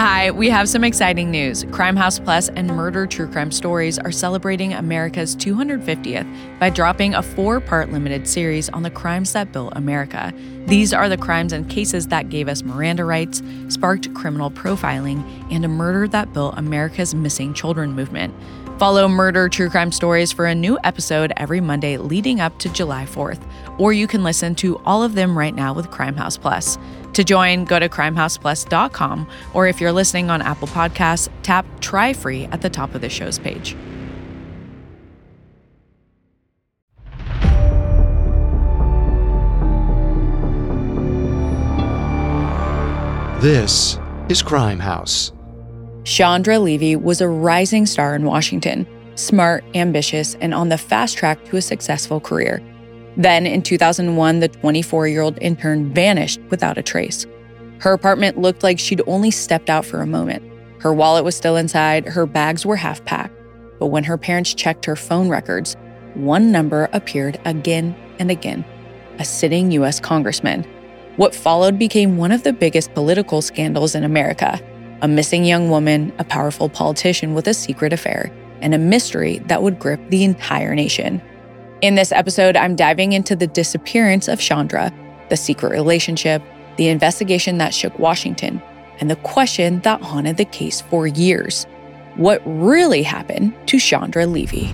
Hi, we have some exciting news. Crime House Plus and Murder True Crime Stories are celebrating America's 250th by dropping a 4-part limited series on the crimes that built America. These are the crimes and cases that gave us Miranda rights, sparked criminal profiling, and a murder that built America's missing children movement. Follow Murder True Crime Stories for a new episode every Monday leading up to July 4th, or you can listen to all of them right now with Crime House Plus. To join, go to crimehouseplus.com, or if you're listening on Apple Podcasts, tap Try Free at the top of the show's page. This is Crime House. Chandra Levy was a rising star in Washington, smart, ambitious, and on the fast track to a successful career. Then, in 2001, the 24-year-old intern vanished without a trace. Her apartment looked like she'd only stepped out for a moment. Her wallet was still inside, her bags were half-packed. But when her parents checked her phone records, one number appeared again and again: a sitting U.S. congressman. What followed became one of the biggest political scandals in America: a missing young woman, a powerful politician with a secret affair, and a mystery that would grip the entire nation. In this episode, I'm diving into the disappearance of Chandra, the secret relationship, the investigation that shook Washington, and the question that haunted the case for years: what really happened to Chandra Levy?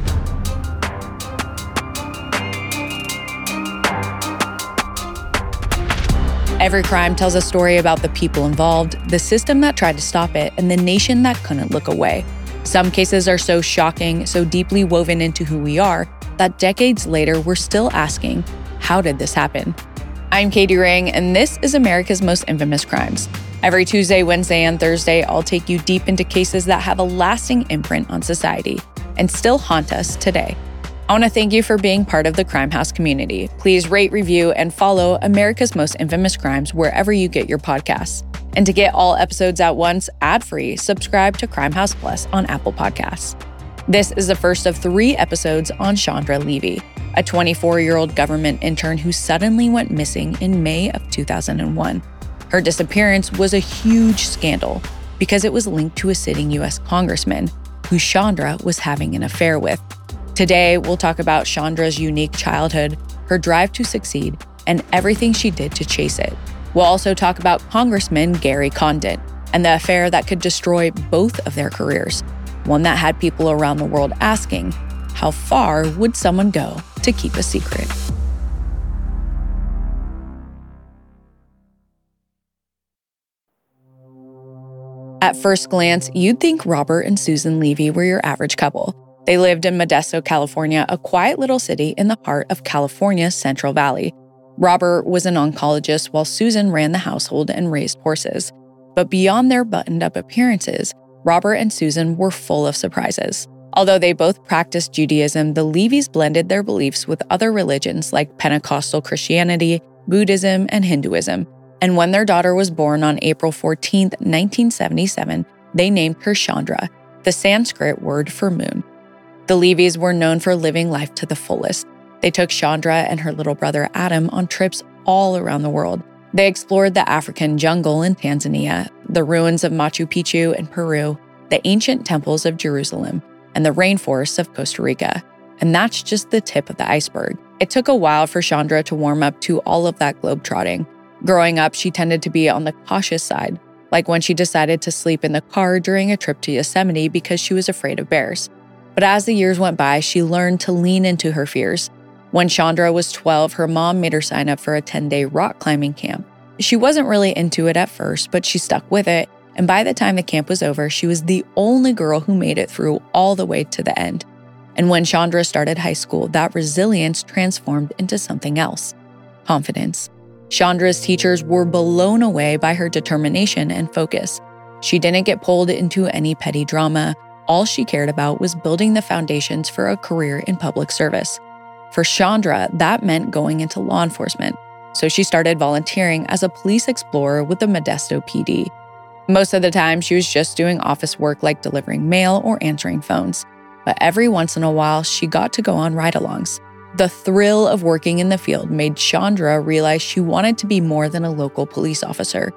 Every crime tells a story about the people involved, the system that tried to stop it, and the nation that couldn't look away. Some cases are so shocking, so deeply woven into who we are, that decades later we're still asking, how did this happen? I'm Katie Ring, and this is America's Most Infamous Crimes. Every Tuesday, Wednesday, and Thursday, I'll take you deep into cases that have a lasting imprint on society and still haunt us today. I want to thank you for being part of the Crime House community. Please rate, review, and follow America's Most Infamous Crimes wherever you get your podcasts. And to get all episodes at once, ad-free, subscribe to Crime House Plus on Apple Podcasts. This is the first of 3 episodes on Chandra Levy, a 24-year-old government intern who suddenly went missing in May of 2001. Her disappearance was a huge scandal because it was linked to a sitting U.S. congressman who Chandra was having an affair with. Today, we'll talk about Chandra's unique childhood, her drive to succeed, and everything she did to chase it. We'll also talk about Congressman Gary Condit and the affair that could destroy both of their careers, one that had people around the world asking, how far would someone go to keep a secret? At first glance, you'd think Robert and Susan Levy were your average couple. They lived in Modesto, California, a quiet little city in the heart of California's Central Valley. Robert was an oncologist while Susan ran the household and raised horses. But beyond their buttoned-up appearances, Robert and Susan were full of surprises. Although they both practiced Judaism, the Levys blended their beliefs with other religions like Pentecostal Christianity, Buddhism, and Hinduism. And when their daughter was born on April 14, 1977, they named her Chandra, the Sanskrit word for moon. The Levys were known for living life to the fullest. They took Chandra and her little brother Adam on trips all around the world. They explored the African jungle in Tanzania, the ruins of Machu Picchu in Peru, the ancient temples of Jerusalem, and the rainforests of Costa Rica. And that's just the tip of the iceberg. It took a while for Chandra to warm up to all of that globetrotting. Growing up, she tended to be on the cautious side, like when she decided to sleep in the car during a trip to Yosemite because she was afraid of bears. But as the years went by, she learned to lean into her fears. When Chandra was 12, her mom made her sign up for a 10-day rock climbing camp. She wasn't really into it at first, but she stuck with it, and by the time the camp was over, she was the only girl who made it through all the way to the end. And when Chandra started high school, that resilience transformed into something else: confidence. Chandra's teachers were blown away by her determination and focus. She didn't get pulled into any petty drama. All she cared about was building the foundations for a career in public service. For Chandra, that meant going into law enforcement, so she started volunteering as a police explorer with the Modesto PD. Most of the time, she was just doing office work like delivering mail or answering phones. But every once in a while, she got to go on ride-alongs. The thrill of working in the field made Chandra realize she wanted to be more than a local police officer.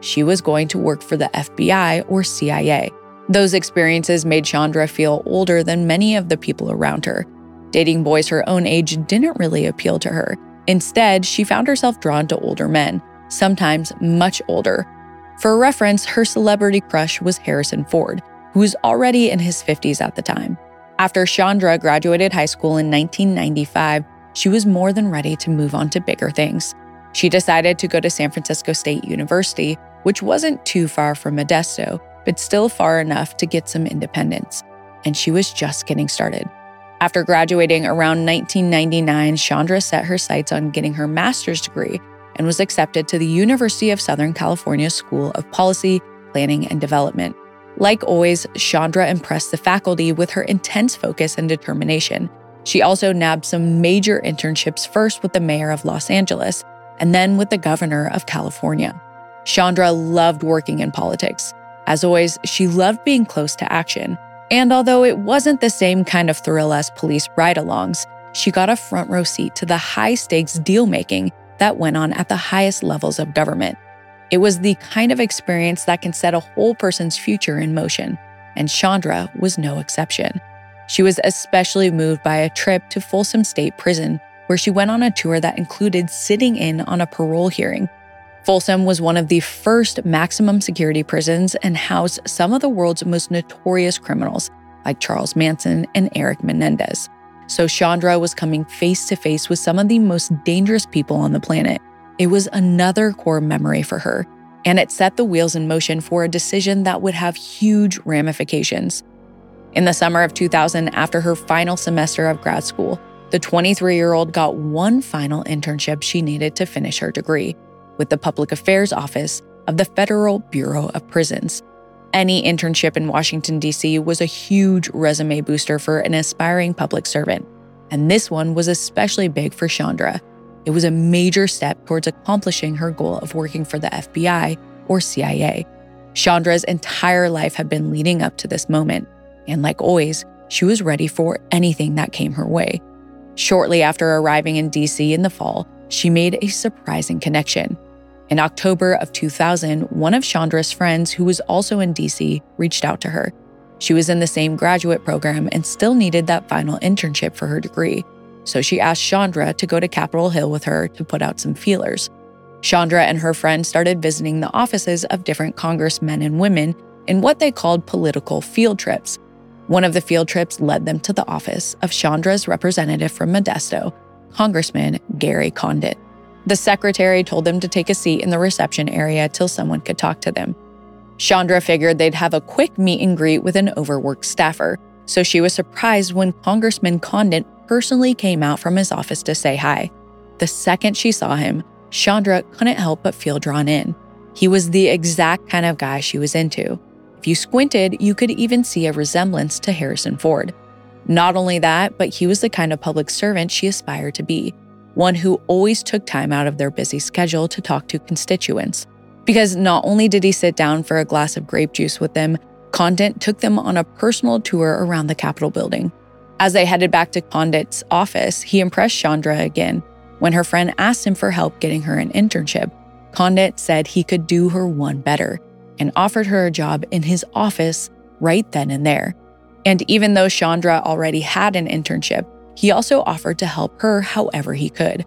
she was going to work for the FBI or CIA. Those experiences made Chandra feel older than many of the people around her. Dating boys her own age didn't really appeal to her. Instead, she found herself drawn to older men, sometimes much older. For reference, her celebrity crush was Harrison Ford, who was already in his 50s at the time. After Chandra graduated high school in 1995, she was more than ready to move on to bigger things. She decided to go to San Francisco State University, which wasn't too far from Modesto, but still far enough to get some independence. And she was just getting started. After graduating around 1999, Chandra set her sights on getting her master's degree and was accepted to the University of Southern California School of Policy, Planning, and Development. Like always, Chandra impressed the faculty with her intense focus and determination. She also nabbed some major internships, first with the mayor of Los Angeles and then with the governor of California. Chandra loved working in politics. As always, she loved being close to action. And although it wasn't the same kind of thrill as police ride-alongs, she got a front row seat to the high-stakes deal-making that went on at the highest levels of government. It was the kind of experience that can set a whole person's future in motion, and Chandra was no exception. She was especially moved by a trip to Folsom State Prison, where she went on a tour that included sitting in on a parole hearing. Folsom was one of the first maximum security prisons and housed some of the world's most notorious criminals, like Charles Manson and Eric Menendez. So Chandra was coming face to face with some of the most dangerous people on the planet. It was another core memory for her, and it set the wheels in motion for a decision that would have huge ramifications. In the summer of 2000, after her final semester of grad school, the 23-year-old got one final internship she needed to finish her degree, with the Public Affairs Office of the Federal Bureau of Prisons. Any internship in Washington, D.C. was a huge resume booster for an aspiring public servant, and this one was especially big for Chandra. It was a major step towards accomplishing her goal of working for the FBI or CIA. Chandra's entire life had been leading up to this moment, and like always, she was ready for anything that came her way. Shortly after arriving in D.C. in the fall, she made a surprising connection. In October of 2000, one of Chandra's friends, who was also in D.C., reached out to her. She was in the same graduate program and still needed that final internship for her degree, so she asked Chandra to go to Capitol Hill with her to put out some feelers. Chandra and her friend started visiting the offices of different congressmen and women in what they called political field trips. One of the field trips led them to the office of Chandra's representative from Modesto, Congressman Gary Condit. The secretary told them to take a seat in the reception area till someone could talk to them. Chandra figured they'd have a quick meet and greet with an overworked staffer, so she was surprised when Congressman Condit personally came out from his office to say hi. The second she saw him, Chandra couldn't help but feel drawn in. He was the exact kind of guy she was into. If you squinted, you could even see a resemblance to Harrison Ford. Not only that, but he was the kind of public servant she aspired to be, one who always took time out of their busy schedule to talk to constituents. Because not only did he sit down for a glass of grape juice with them, Condit took them on a personal tour around the Capitol building. As they headed back to Condit's office, he impressed Chandra again. When her friend asked him for help getting her an internship, Condit said he could do her one better and offered her a job in his office right then and there. And even though Chandra already had an internship, he also offered to help her however he could.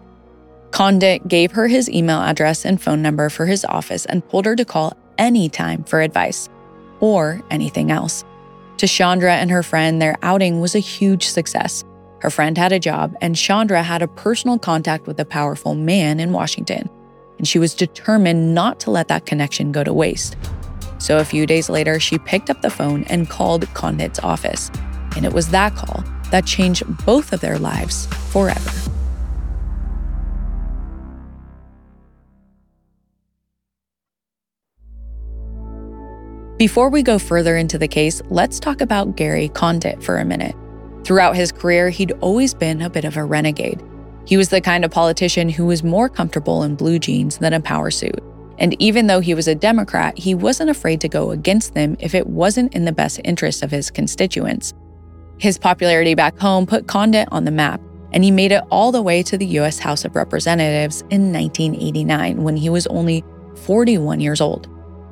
Condit gave her his email address and phone number for his office and told her to call anytime for advice or anything else. To Chandra and her friend, their outing was a huge success. Her friend had a job, and Chandra had a personal contact with a powerful man in Washington, and she was determined not to let that connection go to waste. So a few days later, she picked up the phone and called Condit's office, and it was that call that changed both of their lives forever. Before we go further into the case, let's talk about Gary Condit for a minute. Throughout his career, he'd always been a bit of a renegade. He was the kind of politician who was more comfortable in blue jeans than a power suit. And even though he was a Democrat, he wasn't afraid to go against them if it wasn't in the best interest of his constituents. His popularity back home put Condit on the map, and he made it all the way to the U.S. House of Representatives in 1989 when he was only 41 years old.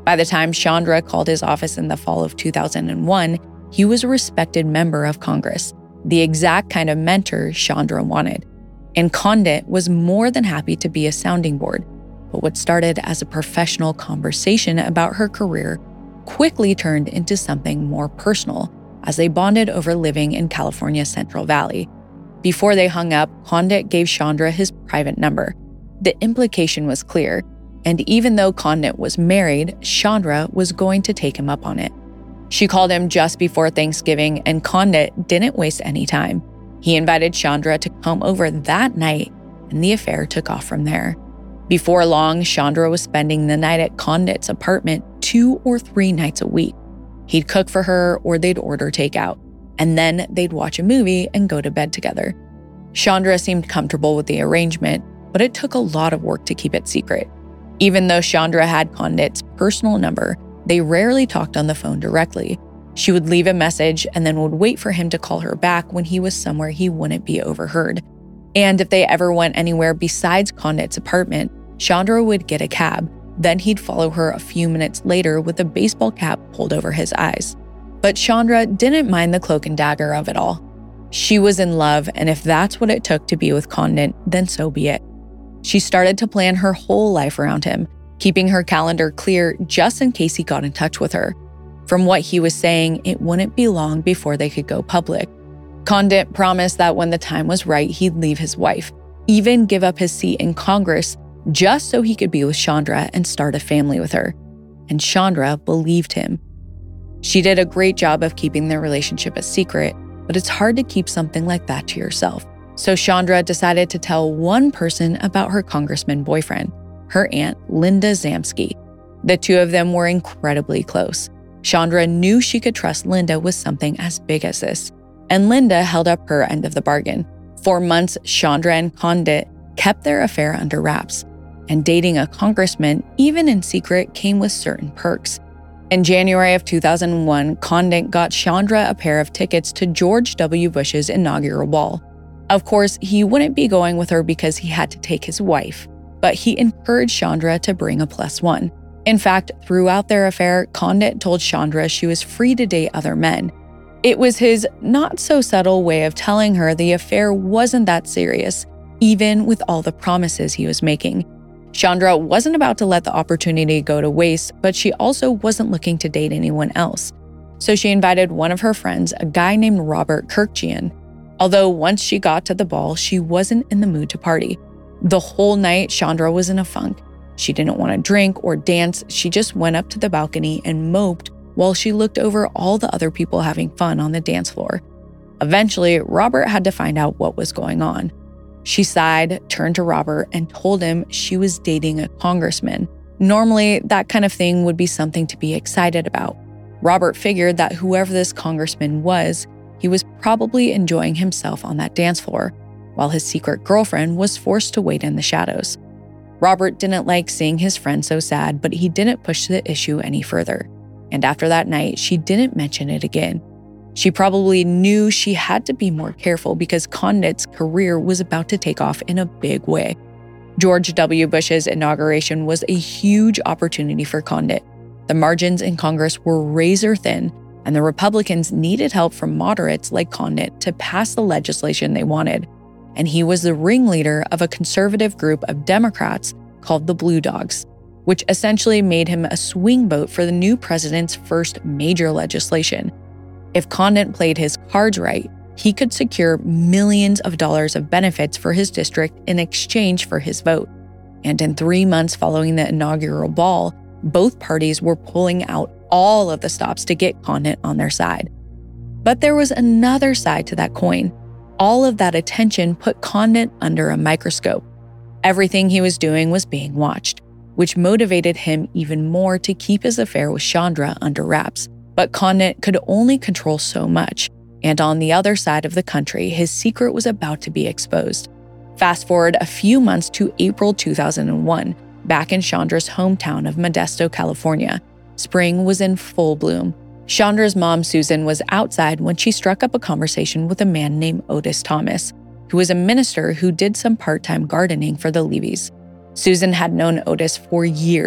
By the time Chandra called his office in the fall of 2001, he was a respected member of Congress, the exact kind of mentor Chandra wanted. And Condit was more than happy to be a sounding board. But what started as a professional conversation about her career quickly turned into something more personal as they bonded over living in California's Central Valley. Before they hung up, Condit gave Chandra his private number. The implication was clear, and even though Condit was married, Chandra was going to take him up on it. She called him just before Thanksgiving, and Condit didn't waste any time. He invited Chandra to come over that night, and the affair took off from there. Before long, Chandra was spending the night at Condit's apartment 2 or 3 nights a week. He'd cook for her or they'd order takeout, and then they'd watch a movie and go to bed together. Chandra seemed comfortable with the arrangement, but it took a lot of work to keep it secret. Even though Chandra had Condit's personal number, they rarely talked on the phone directly. She would leave a message and then would wait for him to call her back when he was somewhere he wouldn't be overheard. And if they ever went anywhere besides Condit's apartment, Chandra would get a cab. Then he'd follow her a few minutes later with a baseball cap pulled over his eyes. But Chandra didn't mind the cloak and dagger of it all. She was in love, and if that's what it took to be with Condit, then so be it. She started to plan her whole life around him, keeping her calendar clear just in case he got in touch with her. From what he was saying, it wouldn't be long before they could go public. Condit promised that when the time was right, he'd leave his wife, even give up his seat in Congress, just so he could be with Chandra and start a family with her. And Chandra believed him. She did a great job of keeping their relationship a secret, but it's hard to keep something like that to yourself. So Chandra decided to tell one person about her congressman boyfriend, her aunt, Linda Zamsky. The two of them were incredibly close. Chandra knew she could trust Linda with something as big as this, and Linda held up her end of the bargain. For months, Chandra and Condit kept their affair under wraps, and dating a congressman, even in secret, came with certain perks. In January of 2001, Condit got Chandra a pair of tickets to George W. Bush's inaugural ball. Of course, he wouldn't be going with her because he had to take his wife, but he encouraged Chandra to bring a +1. In fact, throughout their affair, Condit told Chandra she was free to date other men. It was his not-so-subtle way of telling her the affair wasn't that serious, even with all the promises he was making. Chandra wasn't about to let the opportunity go to waste, but she also wasn't looking to date anyone else. So she invited one of her friends, a guy named Robert Kirkjian. Although once she got to the ball, she wasn't in the mood to party. The whole night, Chandra was in a funk. She didn't want to drink or dance. She just went up to the balcony and moped while she looked over all the other people having fun on the dance floor. Eventually, Robert had to find out what was going on. She sighed, turned to Robert, and told him she was dating a congressman. Normally, that kind of thing would be something to be excited about. Robert figured that whoever this congressman was, he was probably enjoying himself on that dance floor, while his secret girlfriend was forced to wait in the shadows. Robert didn't like seeing his friend so sad, but he didn't push the issue any further. And after that night, she didn't mention it again. She probably knew she had to be more careful because Condit's career was about to take off in a big way. George W. Bush's inauguration was a huge opportunity for Condit. The margins in Congress were razor thin, and the Republicans needed help from moderates like Condit to pass the legislation they wanted. And he was the ringleader of a conservative group of Democrats called the Blue Dogs, which essentially made him a swing vote for the new president's first major legislation. If Condit played his cards right, he could secure millions of dollars of benefits for his district in exchange for his vote. And in 3 months following the inaugural ball, both parties were pulling out all of the stops to get Condit on their side. But there was another side to that coin. All of that attention put Condit under a microscope. Everything he was doing was being watched, which motivated him even more to keep his affair with Chandra under wraps. But Condit could only control so much, and on the other side of the country, his secret was about to be exposed. Fast forward a few months to April 2001, back in Chandra's hometown of Modesto, California. Spring was in full bloom. Chandra's mom, Susan, was outside when she struck up a conversation with a man named Otis Thomas, who was a minister who did some part-time gardening for the Levies. Susan had known Otis for years.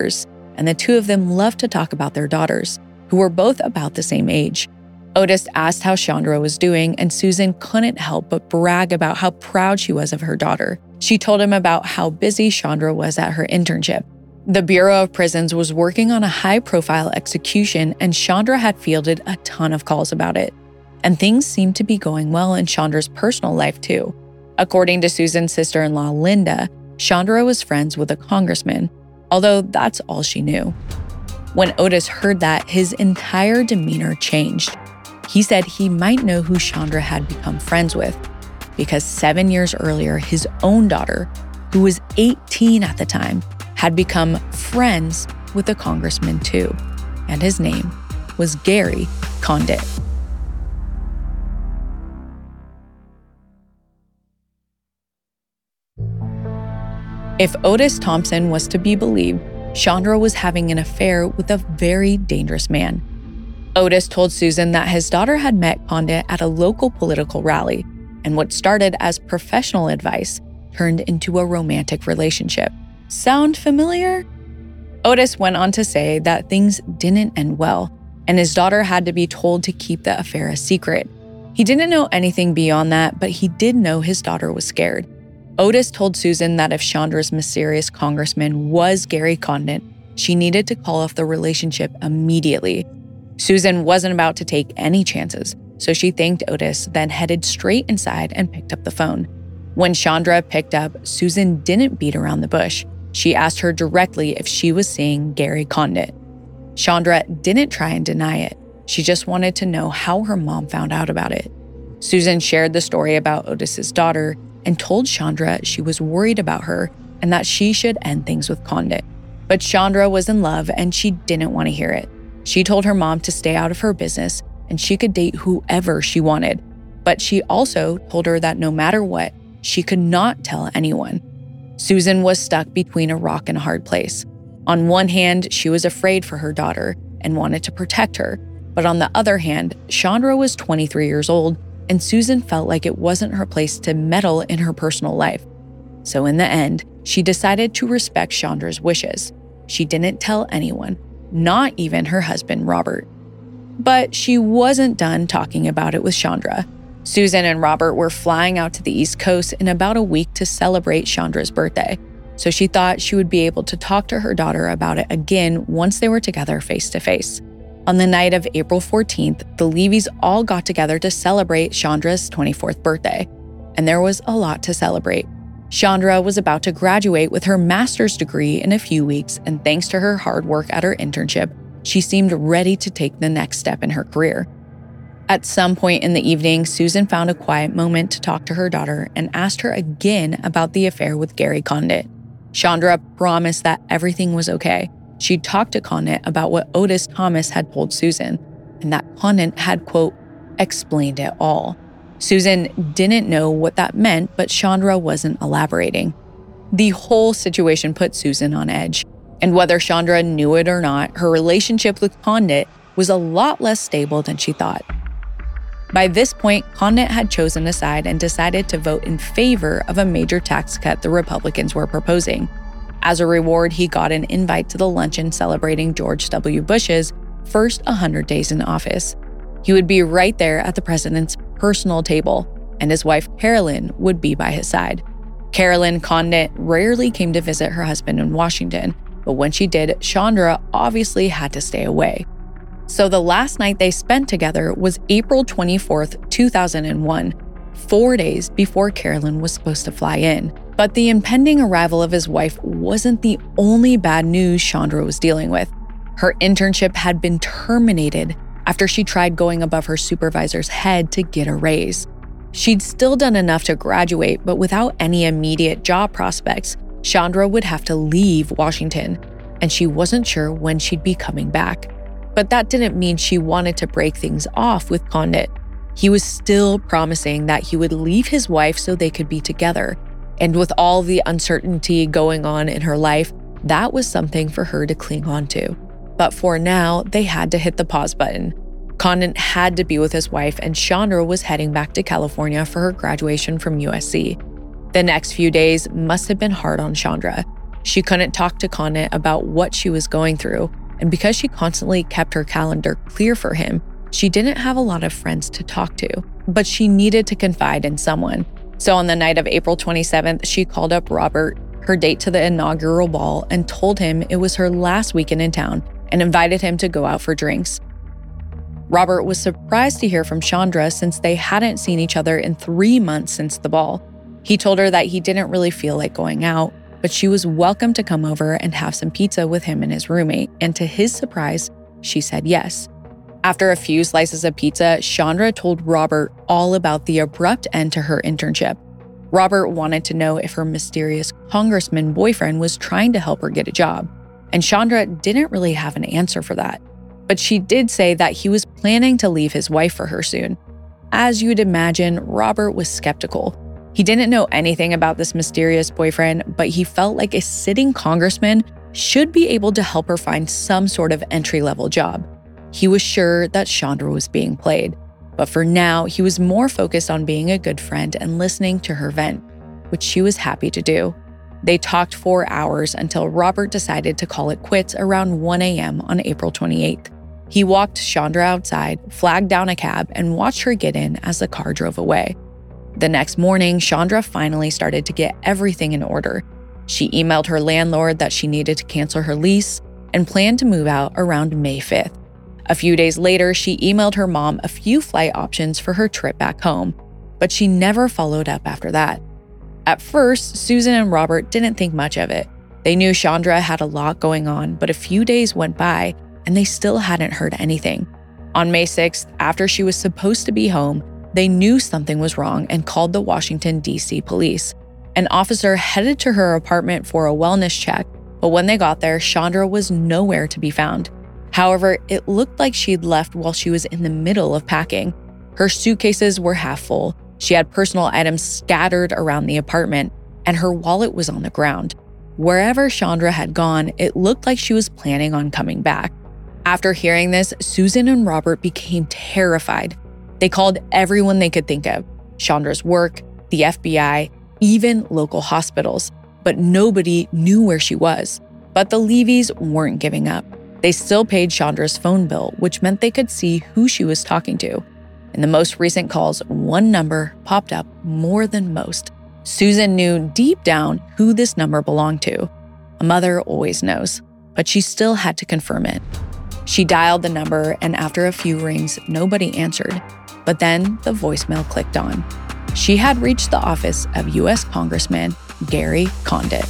and the two of them loved to talk about their daughters, who were both about the same age. Otis asked how Chandra was doing, and Susan couldn't help but brag about how proud she was of her daughter. She told him about how busy Chandra was at her internship. The Bureau of Prisons was working on a high-profile execution, and Chandra had fielded a ton of calls about it. And things seemed to be going well in Chandra's personal life too. According to Susan's sister-in-law, Linda, Chandra was friends with a congressman, although that's all she knew. When Otis heard that, his entire demeanor changed. He said he might know who Chandra had become friends with, because 7 years earlier, his own daughter, who was 18 at the time, had become friends with a congressman too, and his name was Gary Condit. If Otis Thompson was to be believed, Chandra was having an affair with a very dangerous man. Otis told Susan that his daughter had met Condit at a local political rally, and what started as professional advice turned into a romantic relationship. Sound familiar? Otis went on to say that things didn't end well, and his daughter had to be told to keep the affair a secret. He didn't know anything beyond that, but he did know his daughter was scared. Otis told Susan that if Chandra's mysterious congressman was Gary Condit, she needed to call off the relationship immediately. Susan wasn't about to take any chances, so she thanked Otis, then headed straight inside and picked up the phone. When Chandra picked up, Susan didn't beat around the bush. She asked her directly if she was seeing Gary Condit. Chandra didn't try and deny it. She just wanted to know how her mom found out about it. Susan shared the story about Otis's daughter and told Chandra she was worried about her and that she should end things with Condit. But Chandra was in love and she didn't want to hear it. She told her mom to stay out of her business and she could date whoever she wanted. But she also told her that no matter what, she could not tell anyone. Susan was stuck between a rock and a hard place. On one hand, she was afraid for her daughter and wanted to protect her. But on the other hand, Chandra was 23 years old, and Susan felt like it wasn't her place to meddle in her personal life. So in the end, she decided to respect Chandra's wishes. She didn't tell anyone, not even her husband, Robert. But she wasn't done talking about it with Chandra. Susan and Robert were flying out to the East Coast in about a week to celebrate Chandra's birthday, so she thought she would be able to talk to her daughter about it again once they were together face to face. On the night of April 14th, the Levys all got together to celebrate Chandra's 24th birthday, and there was a lot to celebrate. Chandra was about to graduate with her master's degree in a few weeks, and thanks to her hard work at her internship, she seemed ready to take the next step in her career. At some point in the evening, Susan found a quiet moment to talk to her daughter and asked her again about the affair with Gary Condit. Chandra promised that everything was okay. She'd talked to Condit about what Otis Thomas had told Susan, and that Condit had, quote, explained it all. Susan didn't know what that meant, but Chandra wasn't elaborating. The whole situation put Susan on edge, and whether Chandra knew it or not, her relationship with Condit was a lot less stable than she thought. By this point, Condit had chosen a side and decided to vote in favor of a major tax cut the Republicans were proposing. As a reward, he got an invite to the luncheon celebrating George W. Bush's first 100 days in office. He would be right there at the president's personal table, and his wife Carolyn would be by his side. Carolyn Condit rarely came to visit her husband in Washington, but when she did, Chandra obviously had to stay away. So the last night they spent together was April 24th, 2001, 4 days before Carolyn was supposed to fly in. But the impending arrival of his wife wasn't the only bad news Chandra was dealing with. Her internship had been terminated after she tried going above her supervisor's head to get a raise. She'd still done enough to graduate, but without any immediate job prospects, Chandra would have to leave Washington, and she wasn't sure when she'd be coming back. But that didn't mean she wanted to break things off with Condit. He was still promising that he would leave his wife so they could be together. And with all the uncertainty going on in her life, that was something for her to cling on to. But for now, they had to hit the pause button. Condit had to be with his wife, and Chandra was heading back to California for her graduation from USC. The next few days must have been hard on Chandra. She couldn't talk to Condit about what she was going through, and because she constantly kept her calendar clear for him, she didn't have a lot of friends to talk to, but she needed to confide in someone. So on the night of April 27th, she called up Robert, her date to the inaugural ball, and told him it was her last weekend in town and invited him to go out for drinks. Robert was surprised to hear from Chandra since they hadn't seen each other in 3 months since the ball. He told her that he didn't really feel like going out, but she was welcome to come over and have some pizza with him and his roommate, and to his surprise, she said yes. After a few slices of pizza, Chandra told Robert all about the abrupt end to her internship. Robert wanted to know if her mysterious congressman boyfriend was trying to help her get a job, and Chandra didn't really have an answer for that. But she did say that he was planning to leave his wife for her soon. As you'd imagine, Robert was skeptical. He didn't know anything about this mysterious boyfriend, but he felt like a sitting congressman should be able to help her find some sort of entry-level job. He was sure that Chandra was being played, but for now, he was more focused on being a good friend and listening to her vent, which she was happy to do. They talked for hours until Robert decided to call it quits around 1 a.m. on April 28th. He walked Chandra outside, flagged down a cab, and watched her get in as the car drove away. The next morning, Chandra finally started to get everything in order. She emailed her landlord that she needed to cancel her lease and planned to move out around May 5th. A few days later, she emailed her mom a few flight options for her trip back home, but she never followed up after that. At first, Susan and Robert didn't think much of it. They knew Chandra had a lot going on, but a few days went by and they still hadn't heard anything. On May 6th, after she was supposed to be home, they knew something was wrong and called the Washington, D.C. police. An officer headed to her apartment for a wellness check, but when they got there, Chandra was nowhere to be found. However, it looked like she'd left while she was in the middle of packing. Her suitcases were half full, she had personal items scattered around the apartment, and her wallet was on the ground. Wherever Chandra had gone, it looked like she was planning on coming back. After hearing this, Susan and Robert became terrified. They called everyone they could think of, Chandra's work, the FBI, even local hospitals, but nobody knew where she was. But the Levys weren't giving up. They still paid Chandra's phone bill, which meant they could see who she was talking to. In the most recent calls, one number popped up more than most. Susan knew deep down who this number belonged to. A mother always knows, but she still had to confirm it. She dialed the number, and after a few rings, nobody answered. But then the voicemail clicked on. She had reached the office of U.S. Congressman Gary Condit.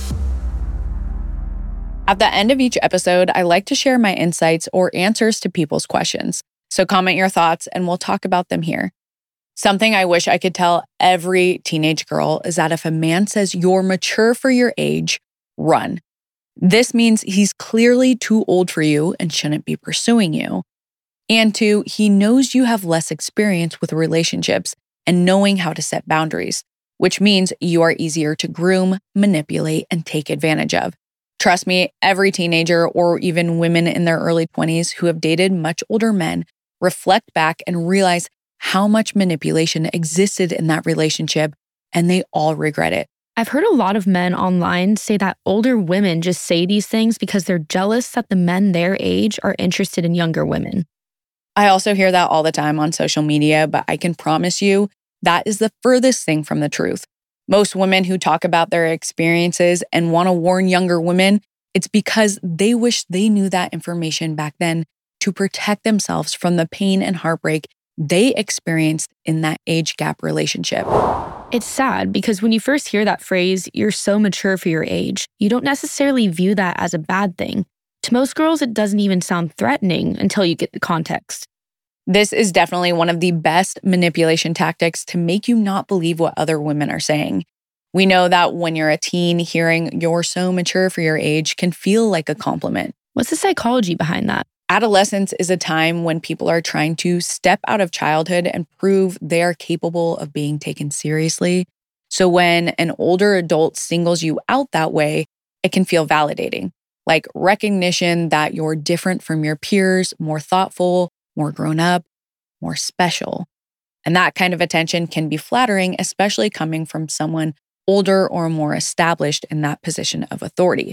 At the end of each episode, I like to share my insights or answers to people's questions. So comment your thoughts and we'll talk about them here. Something I wish I could tell every teenage girl is that if a man says you're mature for your age, run. This means he's clearly too old for you and shouldn't be pursuing you. And 2, he knows you have less experience with relationships and knowing how to set boundaries, which means you are easier to groom, manipulate, and take advantage of. Trust me, every teenager or even women in their early 20s who have dated much older men reflect back and realize how much manipulation existed in that relationship, and they all regret it. I've heard a lot of men online say that older women just say these things because they're jealous that the men their age are interested in younger women. I also hear that all the time on social media, but I can promise you that is the furthest thing from the truth. Most women who talk about their experiences and want to warn younger women, it's because they wish they knew that information back then to protect themselves from the pain and heartbreak they experienced in that age gap relationship. It's sad because when you first hear that phrase, you're so mature for your age, you don't necessarily view that as a bad thing. To most girls, it doesn't even sound threatening until you get the context. This is definitely one of the best manipulation tactics to make you not believe what other women are saying. We know that when you're a teen, hearing "you're so mature for your age" can feel like a compliment. What's the psychology behind that? Adolescence is a time when people are trying to step out of childhood and prove they are capable of being taken seriously. So when an older adult singles you out that way, it can feel validating, like recognition that you're different from your peers, more thoughtful, more grown up, more special. And that kind of attention can be flattering, especially coming from someone older or more established in that position of authority.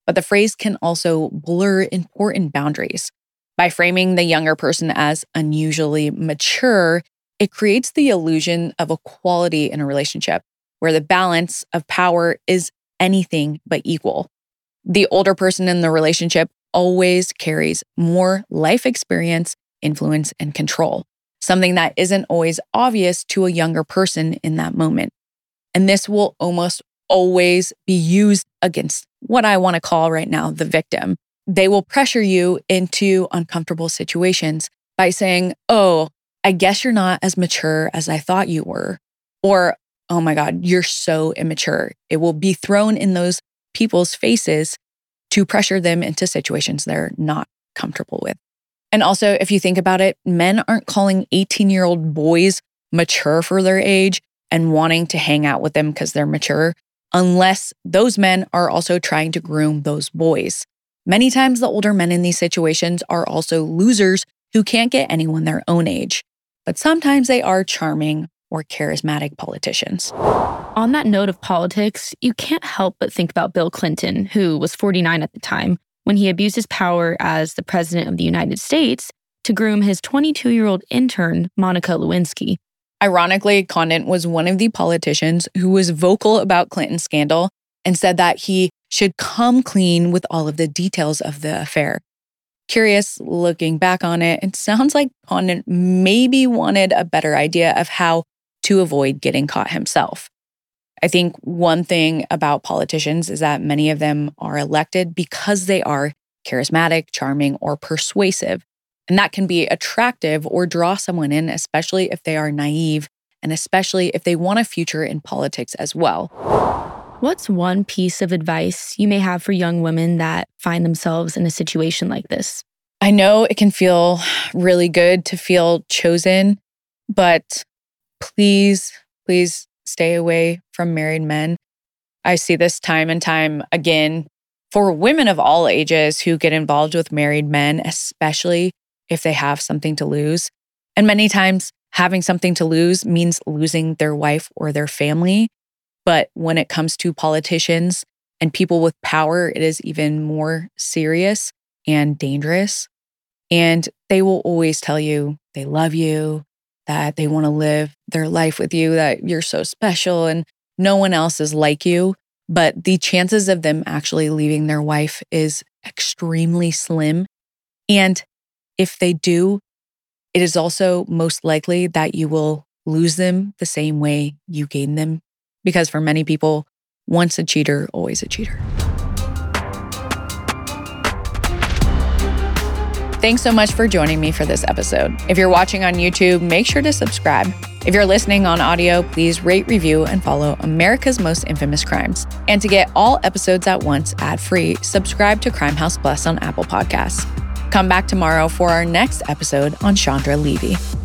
But the phrase can also blur important boundaries. By framing the younger person as unusually mature, it creates the illusion of equality in a relationship, where the balance of power is anything but equal. The older person in the relationship always carries more life experience, influence, and control, something that isn't always obvious to a younger person in that moment. And this will almost always be used against what I want to call right now the victim. They will pressure you into uncomfortable situations by saying, "Oh, I guess you're not as mature as I thought you were." Or, "Oh my God, you're so immature." It will be thrown in those people's faces to pressure them into situations they're not comfortable with. And also, if you think about it, men aren't calling 18-year-old boys mature for their age and wanting to hang out with them because they're mature, unless those men are also trying to groom those boys. Many times, the older men in these situations are also losers who can't get anyone their own age. But sometimes they are charming or charismatic politicians. On that note of politics, you can't help but think about Bill Clinton, who was 49 at the time, when he abused his power as the president of the United States to groom his 22-year-old intern, Monica Lewinsky. Ironically, Condit was one of the politicians who was vocal about Clinton's scandal and said that he should come clean with all of the details of the affair. Curious, looking back on it, it sounds like Condit maybe wanted a better idea of how to avoid getting caught himself. I think one thing about politicians is that many of them are elected because they are charismatic, charming, or persuasive. And that can be attractive or draw someone in, especially if they are naive and especially if they want a future in politics as well. What's one piece of advice you may have for young women that find themselves in a situation like this? I know it can feel really good to feel chosen, but please stay away from married men. I see this time and time again for women of all ages who get involved with married men, especially if they have something to lose. And many times having something to lose means losing their wife or their family. But when it comes to politicians and people with power, it is even more serious and dangerous. And they will always tell you they love you, that they want to live their life with you, that you're so special and no one else is like you. But the chances of them actually leaving their wife is extremely slim. And if they do, it is also most likely that you will lose them the same way you gain them. Because for many people, once a cheater, always a cheater. Thanks so much for joining me for this episode. If you're watching on YouTube, make sure to subscribe. If you're listening on audio, please rate, review, and follow America's Most Infamous Crimes. And to get all episodes at once, ad-free, subscribe to Crime House Plus on Apple Podcasts. Come back tomorrow for our next episode on Chandra Levy.